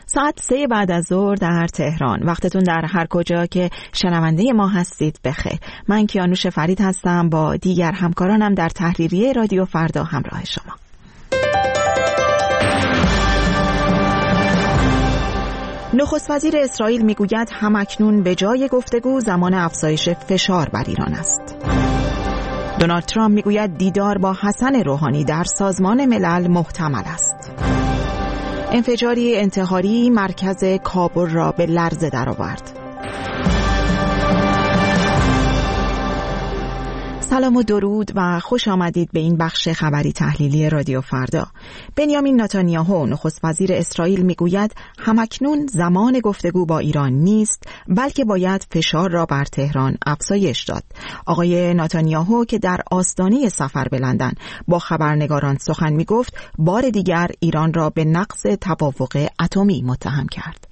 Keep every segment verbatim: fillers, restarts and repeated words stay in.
ساعت سه بعد از ظهر در تهران. وقتتون در هر کجا که شنونده ما هستید بخیر. من کیانوش فرید هستم، با دیگر همکارانم در تحریریه رادیو فردا همراه شما. نخست وزیر اسرائیل میگوید همکنون به جای گفتگو زمان افزایش فشار بر ایران است. دونالد ترامپ میگوید دیدار با حسن روحانی در سازمان ملل محتمل است. انفجاری انتحاری مرکز کابل را به لرزه درآورد. سلام و درود و خوش آمدید به این بخش خبری تحلیلی رادیو فردا. بنیامین نتانیاهو نخست وزیر اسرائیل میگوید همکنون زمان گفتگو با ایران نیست، بلکه باید فشار را بر تهران افزایش داد. آقای نتانیاهو که در آستانه سفر به لندن با خبرنگاران سخن میگفت، بار دیگر ایران را به نقض توافق اتمی متهم کرد.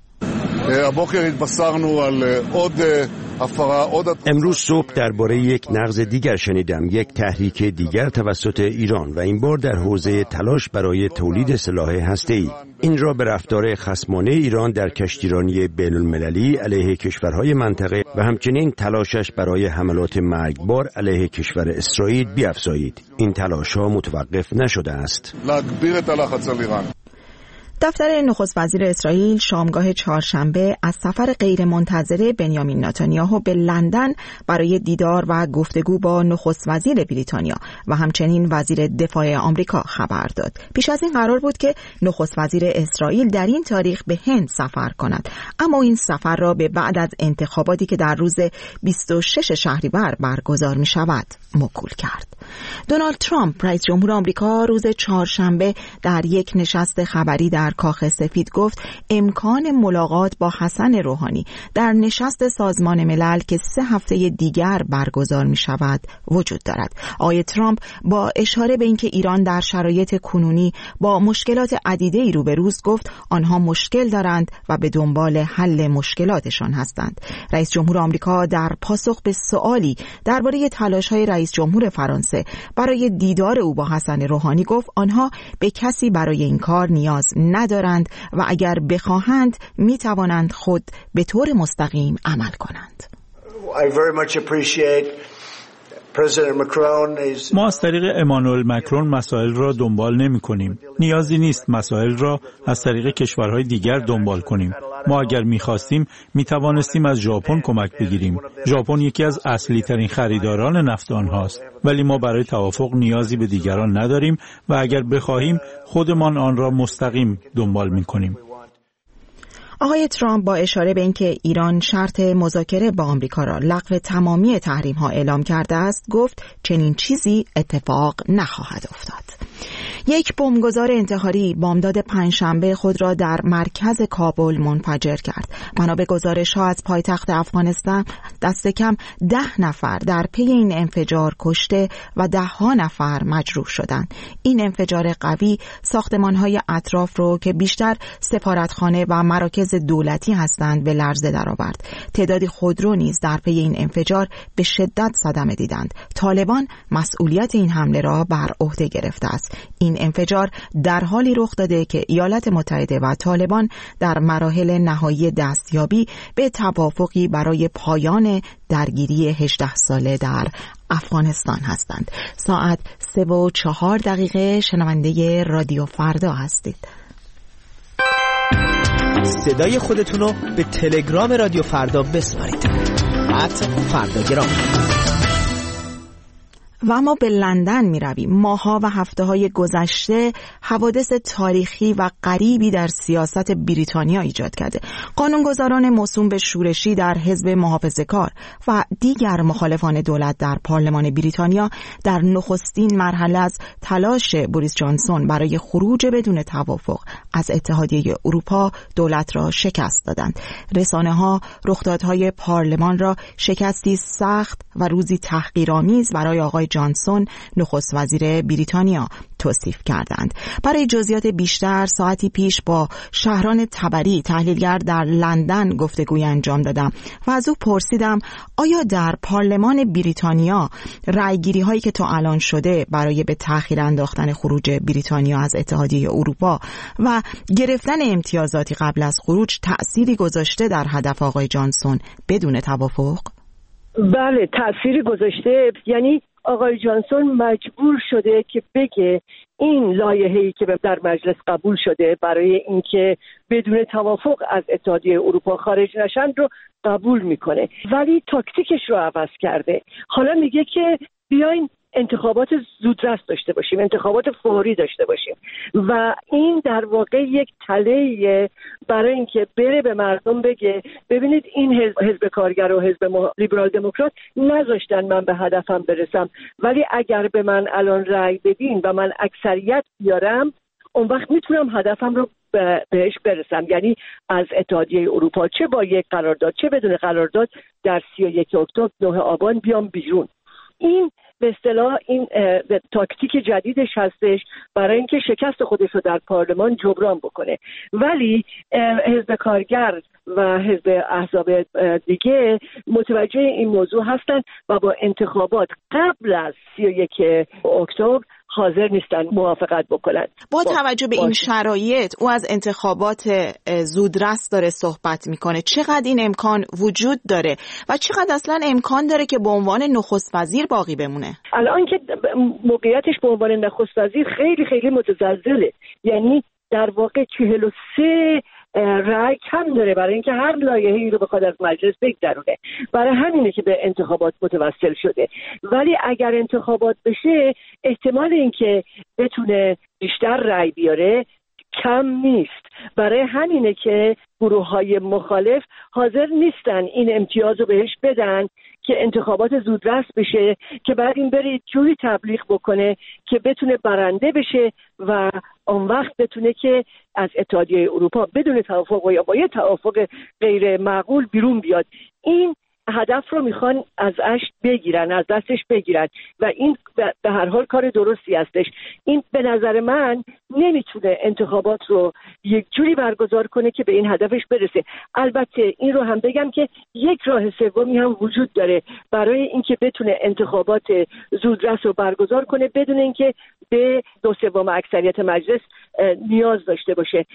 امروز صبح درباره یک نقض دیگر شنیدم، یک تحریک دیگر توسط ایران و این بار در حوزه تلاش برای تولید سلاح هسته‌ای. این را به رفتار خصمانه ایران در کشتیرانی بین‌المللی علیه کشورهای منطقه و همچنین تلاشش برای حملات مرگبار علیه کشور اسرائیل بیفزایید. این تلاش‌ها متوقف نشده است. دفتر نخست وزیر اسرائیل شامگاه چهارشنبه از سفر غیرمنتظره بنیامین نتانیاهو به لندن برای دیدار و گفتگو با نخست وزیر بریتانیا و همچنین وزیر دفاع آمریکا خبر داد. پیش از این قرار بود که نخست وزیر اسرائیل در این تاریخ به هند سفر کند، اما این سفر را به بعد از انتخاباتی که در روز بیست و شش شهریور برگزار می شود موکول کرد. دونالد ترامپ رئیس جمهور آمریکا روز چهارشنبه در یک نشست خبری در کاخ سفید گفت امکان ملاقات با حسن روحانی در نشست سازمان ملل که سه هفته دیگر برگزار می شود وجود دارد. آقای ترامپ با اشاره به اینکه ایران در شرایط کنونی با مشکلات عدیده‌ای روبروست گفت آنها مشکل دارند و به دنبال حل مشکلاتشان هستند. رئیس جمهور آمریکا در پاسخ به سوالی درباره تلاش‌های رئیس جمهور فرانسه برای دیدار او با حسن روحانی گفت آنها به کسی برای این کار نیاز ندارند و اگر بخواهند می توانند خود به طور مستقیم عمل کنند. I very much appreciate ما از طریق امانوئل مکرون مسائل را دنبال نمی کنیم. نیازی نیست مسائل را از طریق کشورهای دیگر دنبال کنیم. ما اگر می خواستیم می توانستیم از ژاپن کمک بگیریم. ژاپن یکی از اصلی ترین خریداران نفت آنهاست، ولی ما برای توافق نیازی به دیگران نداریم و اگر بخواهیم خودمان آن را مستقیم دنبال می کنیم. آقای ترامپ با اشاره به اینکه ایران شرط مذاکره با آمریکا را لغو تمامی تحریم‌ها اعلام کرده است گفت چنین چیزی اتفاق نخواهد افتاد. یک بمبگذار انتحاری بامداد پنجشنبه خود را در مرکز کابل منفجر کرد. بنا به گزارش‌ها از پایتخت افغانستان دست کم ده نفر در پی این انفجار کشته و ده ها نفر مجروح شدند. این انفجار قوی ساختمان‌های اطراف رو که بیشتر سفارتخانه و مراکز دولتی هستند به لرزه درآورد. تعدادی خودرو نیز در پی این انفجار به شدت صدمه دیدند. طالبان مسئولیت این حمله را بر عهده گرفته است. این انفجار در حالی رخ داده که ایالات متحده و طالبان در مراحل نهایی دستیابی به توافقی برای پایان درگیری هجده ساله در افغانستان هستند. ساعت سه و چهار دقیقه شنونده رادیو فردا هستید. صدای خودتون رو به تلگرام رادیو فردا بسپارید. ات فرداگرام. و اما به لندن می رویم. ماها و هفته های گذشته حوادث تاریخی و غریبی در سیاست بریتانیا ایجاد کرده. قانونگذاران موسوم به شورشی در حزب محافظه‌کار و دیگر مخالفان دولت در پارلمان بریتانیا در نخستین مرحله از تلاش بوریس جانسون برای خروج بدون توافق از اتحادیه اروپا دولت را شکست دادند. رسانه ها رخدادهای پارلمان را شکستی سخت و روزی تحقیرآمیز برای آقای آقای جانسون نخست وزیر بریتانیا توصیف کردند. برای جزئیات بیشتر ساعتی پیش با شهران تبری تحلیلگر در لندن گفتگوی انجام دادم و از او پرسیدم آیا در پارلمان بریتانیا رأیگیری هایی که تا الان شده برای به تأخیر انداختن خروج بریتانیا از اتحادیه اروپا و گرفتن امتیازاتی قبل از خروج تأثیری گذاشته در هدف آقای جانسون بدون توافق؟ بله، تأثیری گذاشته. یعنی آقای جانسون مجبور شده که بگه این لایحه‌ای که در مجلس قبول شده برای اینکه بدون توافق از اتحادیه اروپا خارج نشن رو قبول میکنه، ولی تاکتیکش رو عوض کرده. حالا میگه که بیاین انتخابات زودرس داشته باشیم، انتخابات فوری داشته باشیم و این در واقع یک تله‌ایه برای اینکه بره به مردم بگه ببینید این حزب, حزب کارگر و حزب لیبرال دموکرات نذاشتن من به هدفم برسم، ولی اگر به من الان رأی بدین و من اکثریت بیارم اون وقت میتونم هدفم رو بهش برسم. یعنی از اتحادیه اروپا چه با یک قرارداد چه بدون قرارداد در سی و یک اکتبر نه آبان بیام بیرون. این به اصطلاح این تاکتیک جدیدش هستش برای اینکه شکست خودش رو در پارلمان جبران بکنه. ولی حزب کارگر و حزب احزاب دیگه متوجه این موضوع هستن و با انتخابات قبل از سی و یک اکتبر حاضر نیستن موافقت بکنن. با توجه به این شرایط او از انتخابات زودرس داره صحبت میکنه. چقدر این امکان وجود داره و چقدر اصلا امکان داره که به عنوان نخست وزیر باقی بمونه؟ الان که موقعیتش به عنوان نخست وزیر خیلی خیلی متزلزله. یعنی در واقع چهل و سه رأی کم داره برای اینکه هر لایحه‌ای رو بخواد از مجلس بگذرونه. برای همینه که به انتخابات متوسل شده. ولی اگر انتخابات بشه احتمال اینکه بتونه بیشتر رأی بیاره کم نیست. برای همینه که گروه‌های مخالف حاضر نیستن این امتیاز رو بهش بدن که انتخابات زودرس بشه که بعد این بره جوری تبلیغ بکنه که بتونه برنده بشه و اون وقت بتونه که از اتحادیه اروپا بدون توافق و یا با یه توافق غیر معقول بیرون بیاد. این هدف رو میخوان ازش بگیرن، از دستش بگیرن و این به هر حال کار درستی هستش. این به نظر من نمیتونه انتخابات رو یک جوری برگزار کنه که به این هدفش برسه. البته این رو هم بگم که یک راه سومی هم وجود داره برای اینکه بتونه انتخابات زودرس رو برگزار کنه بدون اینکه به دو سوم اکثریت مجلس نیاز داشته باشه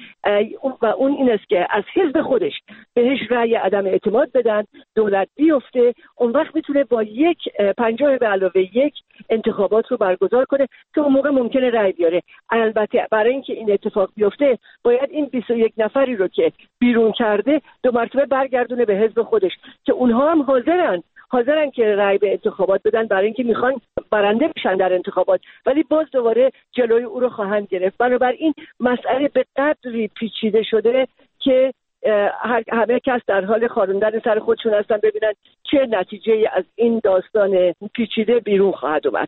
و اون این است که از حزب خودش بهش رأی عدم اعتماد بدن، دولت بیفته، اون وقت میتونه با یک پنجاه به علاوه یک انتخابات رو برگزار کنه که اون موقع ممکنه رأی بیاره. البته برای اینکه این اتفاق بیفته باید این بیست و یک نفری رو که بیرون کرده دو مرتبه برگردونه به حزب خودش که اونها هم حاضرن حاضرن که رأی به انتخابات بدن برای اینکه میخوان برنده بشن در انتخابات، ولی باز دوباره جلوی او رو خواهند گرفت. بنابراین مسئله به قدری پیچیده شده که همه کس در حال خاروندن سر خودشون هستن ببینن چه نتیجه‌ای از این داستان پیچیده بیرون خواهد اومد.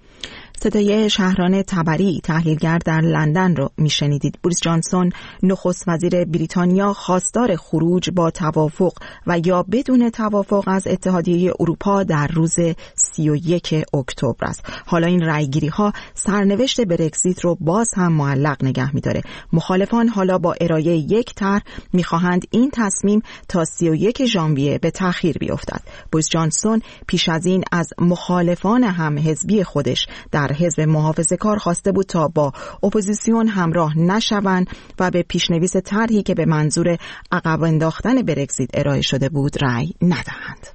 صدای شهران تبری تحلیلگر در لندن رو میشنیدید. بوریس جانسون نخست وزیر بریتانیا خواستار خروج با توافق و یا بدون توافق از اتحادیه اروپا در روز سی و یک اکتبر است. حالا این رأیگیری ها سرنوشت برگزیت رو باز هم معلق نگه می‌داره. مخالفان حالا با ارائه یک طرح می‌خواهند این تصمیم تا سی و یک ژانویه به تأخیر بیفتد. بوریس جانسون پیش از این از مخالفان هم حزبی خودش در حزب محافظه‌کار خواسته بود تا با اپوزیسیون همراه نشوند و به پیشنویس طرحی که به منظور عقب انداختن برگزیت ارائه شده بود رأی ندهند.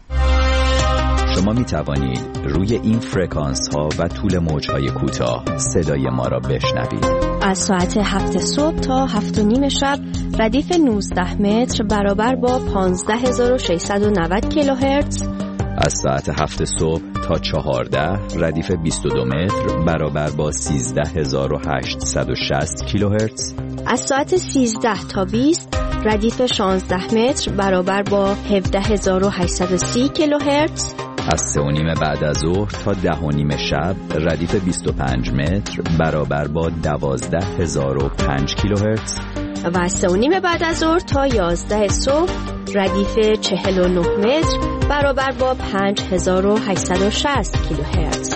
شما می توانید روی این فرکانس ها و طول موج های کوتاه صدای ما را بشنوید. از ساعت هفت صبح تا هفت و نیم شب ردیف نوزده متر برابر با پانزده هزار و ششصد و نود کیلوهرتز، از ساعت هفت صبح تا چهارده ردیف بیست و دو متر برابر با سیزده هزار و هشتصد و شصت کیلوهرتز، از ساعت سیزده تا بیست ردیف شانزده متر برابر با هفده هزار و هشتصد و سی کیلوهرتز، از سه و نیم بعد از ظهر تا ده و نیم شب ردیف بیست و پنج متر برابر با دوازده هزار و پنج کیلوهرتز، و سه و نیم بعد از ظهر تا یازده صبح ردیف چهل و نه متر برابر با پنج هزار و هشتصد و شصت کیلوهرتز.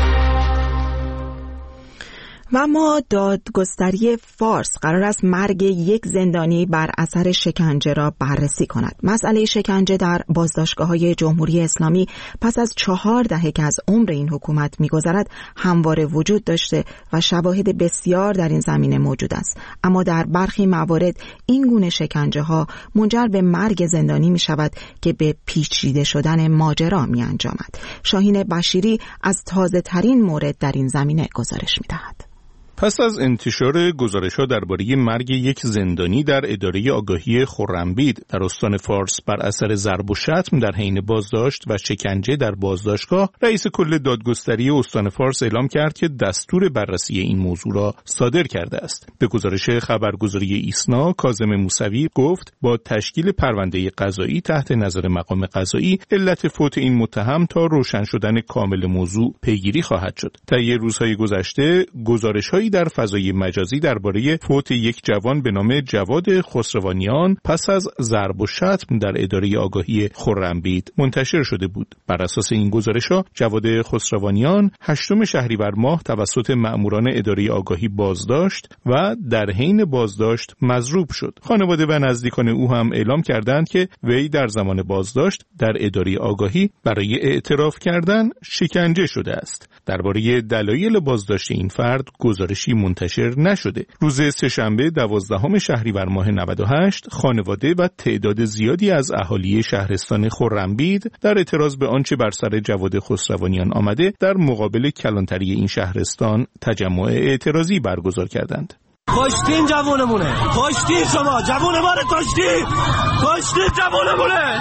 و اما دادگستری فارس قرار است مرگ یک زندانی بر اثر شکنجه را بررسی کند. مسئله شکنجه در بازداشتگاه‌های جمهوری اسلامی پس از چهار دهه که از عمر این حکومت می‌گذرد همواره وجود داشته و شواهد بسیار در این زمینه موجود است. اما در برخی موارد این گونه شکنجه‌ها منجر به مرگ زندانی می‌شود که به پیچیده شدن ماجرا می‌انجامد. شاهین بشیری از تازه‌ترین مورد در این زمینه گزارش می‌دهد. پس از انتشار گزارش‌ها درباره مرگ یک زندانی در اداره آگاهی خرمبید در استان فارس بر اثر ضرب و شتم در حین بازداشت و شکنجه در بازداشتگاه، رئیس کل دادگستری استان فارس اعلام کرد که دستور بررسی این موضوع را صادر کرده است. به گزارش خبرگزاری ایسنا، کاظم موسوی گفت با تشکیل پرونده قضایی تحت نظر مقام قضایی علت فوت این متهم تا روشن شدن کامل موضوع پیگیری خواهد شد. طی روزهای گذشته گزارش‌هایی در فضای مجازی درباره فوت یک جوان به نام جواد خسروانیان پس از ضرب و شتم در اداره آگاهی خرمبید منتشر شده بود. بر اساس این گزارش‌ها جواد خسروانیان هشتم شهریور ماه توسط مأموران اداره آگاهی بازداشت و در حین بازداشت مضروب شد. خانواده و نزدیکان او هم اعلام کردند که وی در زمان بازداشت در اداره آگاهی برای اعتراف کردن شکنجه شده است. درباره دلایل بازداشت این فرد گزارشی منتشر نشده. روز سه‌شنبه دوازدهم شهریور ماه نود و هشت خانواده و تعداد زیادی از اهالی شهرستان خرمبید در اعتراض به آنچه بر سر جواد خسروانیان آمده در مقابل کلانتری این شهرستان تجمع اعتراضی برگزار کردند. کشتین جوونمونه، کشتین شما جوون ما رو کشتین، کشتین جوونمونه،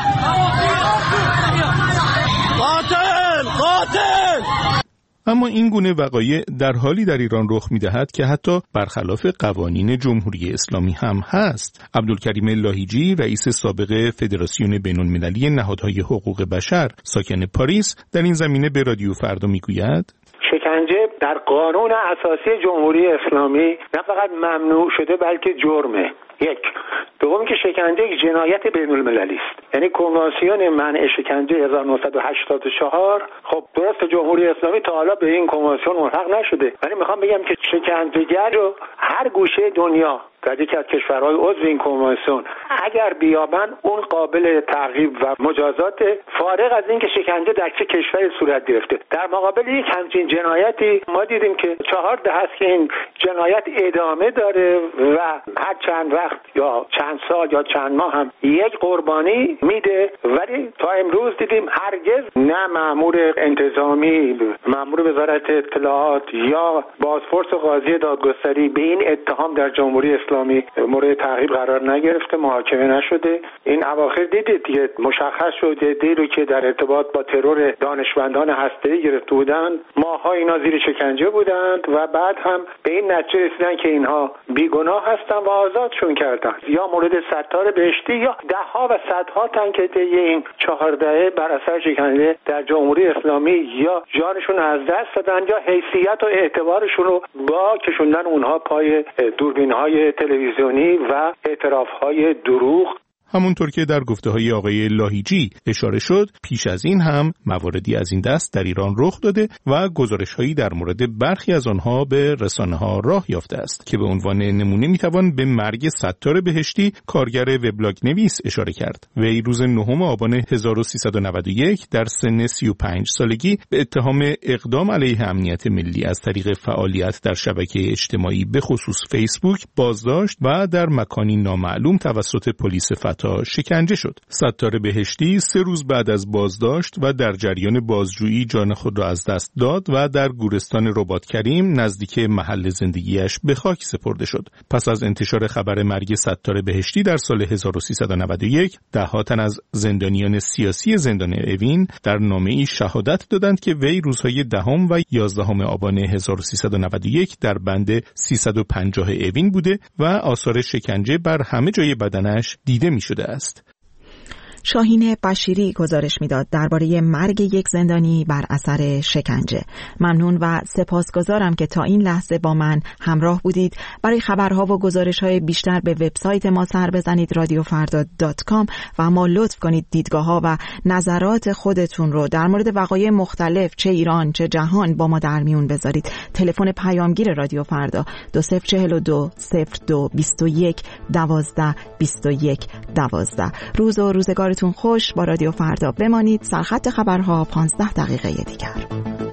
قاتل قاتل. اما این گونه وقایع در حالی در ایران رخ می‌دهد که حتی برخلاف قوانین جمهوری اسلامی هم هست. عبدالکریم لاهیجی، رئیس سابق فدراسیون بین‌المللی نهادهای حقوق بشر ساکن پاریس، در این زمینه به رادیو فردا میگوید: شکنجه در قانون اساسی جمهوری اسلامی نه فقط ممنوع شده بلکه جرمه. یک. دوم که شکنجه یک جنایت بین المللی است. یعنی کنوانسیون منع شکنجه هزار و نهصد و هشتاد و چهار، خب درست جمهوری اسلامی تا حالا به این کنوانسیون موافق نشده، ولی میخوام بگم که شکنجهگر رو هر گوشه دنیا در یکی از کشورهای عضو این کنوانسیون اگر بیابن اون قابل تعقیب و مجازات، فارغ از اینکه شکنجه در چه کشوری صورت گرفته. در مقابل یک همچین جنایتی ما دیدیم که چهار دهه است که این جنایت ادامه داره و هر چند وقت یا چند سال یا چند ماه هم یک قربانی میده، ولی تا امروز دیدیم هرگز نه مأمور انتظامی، مأمور وزارت اطلاعات یا بازپرس و قاضی دادگستری به این اتهام در جمهوری اسلامی مورد تعقیب قرار نگرفته، محاکمه نشده. این اواخر دیدید دیگه مشخص شد دی رو که در ارتباط با ترور دانشمندان هسته‌ای گرفته بودند، ماها اینا زیر شکنجه بودند و بعد هم به این نتیجه رسیدن که اینها بیگناه هستن و آزادشون کردن. یا مورد ستار بهشتی یا ده ها و صدها تن که طی این چهار دهه بر اثر شکنجه در جمهوری اسلامی یا جانشون از دست دادن یا حیثیت و اعتبارشون رو با کشوندن اونها پای دوربین‌های تلویزیونی و اعتراف‌های دروغ. همونطور که در گفته‌های آقای لاهیجی اشاره شد، پیش از این هم مواردی از این دست در ایران رخ داده و گزارش‌هایی در مورد برخی از آنها به رسانه‌ها راه یافته است که به عنوان نمونه می‌توان به مرگ ستار بهشتی، کارگر وبلاگ نویس اشاره کرد. وی روز نهم آبان هزار و سیصد و نود و یک در سن سی و پنج سالگی به اتهام اقدام علیه امنیت ملی از طریق فعالیت در شبکه اجتماعی به خصوص فیسبوک بازداشت و در مکانی نامعلوم توسط پلیس تا شکنجه شد. ستار بهشتی سه روز بعد از بازداشت و در جریان بازجویی جان خود را از دست داد و در گورستان رباط کریم نزدیک محل زندگیش به خاک سپرده شد. پس از انتشار خبر مرگ ستار بهشتی در سال هزار و سیصد و نود و یک، ده‌ها تن از زندانیان سیاسی زندان اوین در نامه‌ای شهادت دادند که وی روزهای دهم و یازدهم آبان هزار و سیصد و نود و یک در بند سیصد و پنجاه اوین بوده و آثار شکنجه بر همه جای بدنش دیده می شده است. شاهین بشیری گزارش میداد درباره مرگ یک زندانی بر اثر شکنجه. ممنون و سپاسگزارم که تا این لحظه با من همراه بودید. برای خبرها و گزارش‌های بیشتر به وبسایت ما سر بزنید رادیو فردا دات کام و اما لطف کنید دیدگاه‌ها و نظرات خودتون رو در مورد وقایع مختلف چه ایران چه جهان با ما در میون بذارید. تلفن پیامگیر رادیو فردا دو صفر چهل دو صفر دو بیست و یک دوازده بیست و یک دوازده. روز و روزگارتون خوش. با رادیو فردا بمانید. سرخط خبرها پانزده دقیقه دیگر.